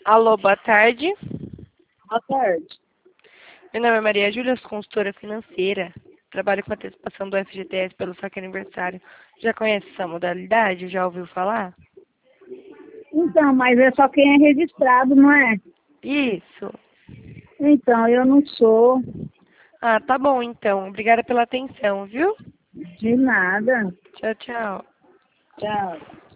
Alô, boa tarde. Boa tarde. Meu nome é Maria Júlia, sou consultora financeira. Trabalho com antecipação do FGTS pelo saque aniversário. Já conhece essa modalidade? Já ouviu falar? Então, mas é só quem é registrado, não é? Isso. Então, eu não sou Ah, tá bom então. Obrigada pela atenção, viu? de nada. Tchau, tchau. Tchau.